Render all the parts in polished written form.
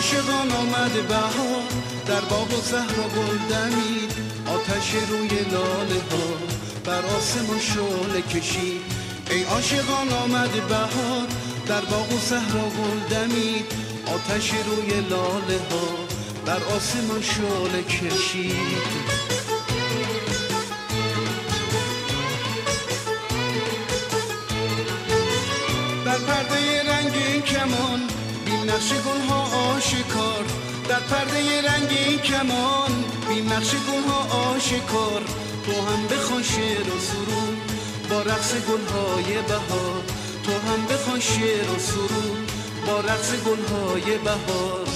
عاشقان آمد بهار، در باغ و صحرا گل دمید، آتش روی لاله ها بر آسمان شعله کشید. ای عاشقان آمد بهار، در باغ و صحرا گل دمید، آتش روی لاله ها بر آسمان شعله کشید. در پرده رنگین کمان بی نقش گلها آشکار، در پرده رنگین کمان بی نقش گلها آشکار. تو هم بخوان شعر و سرود با رقص گلهای بهار، تو هم بخوان شعر و سرود با رقص گلهای بهار.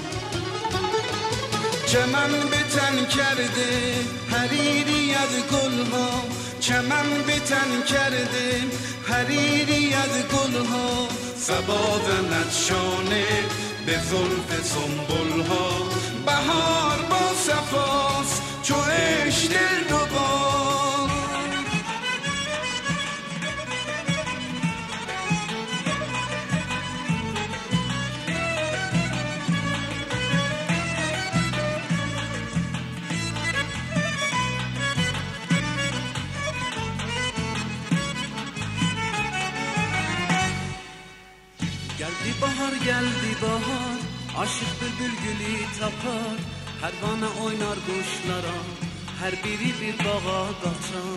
چمن به تن کرده حریری از گلها، چمن به تن کرده حریری از گلها. صبا زند شانه به زلف سنبلها، بهار با صفاست چو عشق دلربا. Geldi bahar geldi bahar, aşık bülbül gülü tapar. Pervane oynar kuşlara, her biri bir bağa kaçar.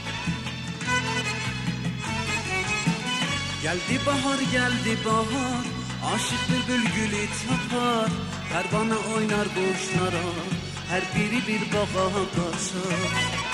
Geldi bahar geldi bahar, aşık bülbül gülü tapar. Pervane oynar kuşlara, her biri bir bağa kaçar.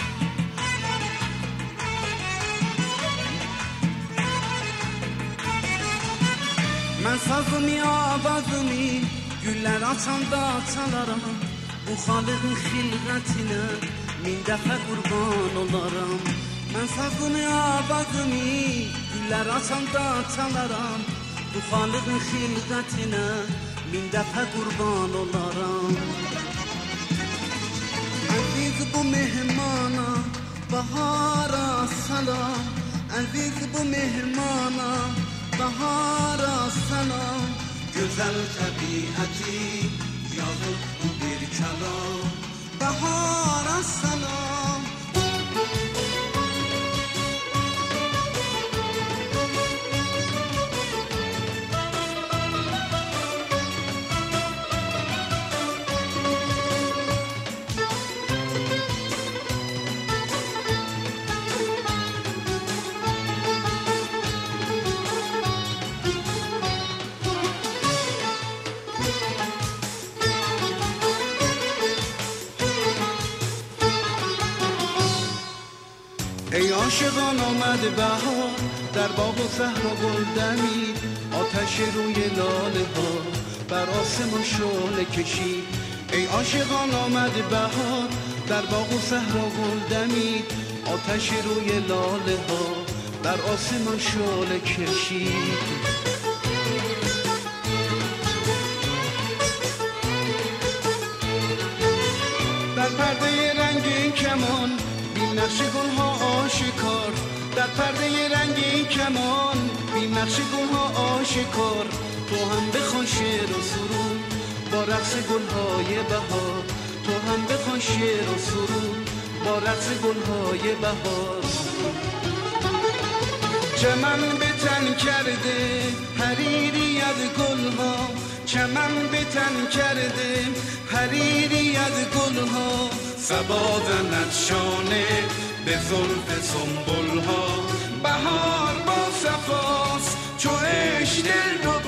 Ben sazımı avazımı güller açanda çalaram. Bu Halık'ın xilqətine min dəfə qurban olaram. Ben sazımı avazımı güller açanda çalaram. Bu Halık'ın xilqətine min dəfə qurban olaram. Əziz bu mehmana bahara salam, əziz bu mehmana bahara salam. Güzel tabiatı yazıp bu bir kelam, bahara salam. ای عاشقان آمد بهار، در باغ و صحرا گل دمید، آتش روی لاله ها بر آسمان شعله کشید. ای عاشقان آمد بهار، در باغ و صحرا گل دمید، آتش روی لاله ها بر آسمان شعله کشید. در پرده رنگین کمان بی نقش گلها آشکار، در پرده رنگین کمان بی نقش گلها آشکار. تو هم بخوان شعر و سرود با رقص گلهای بهار، تو هم بخوان شعر و سرود با رقص گلهای بهار. چمن به تن کرده حریری از گلها، چمن به تن کرده حریری از گلها. صبا زند شانه به زلف سنبلها، بهار با صفاست چو عشق دلربا.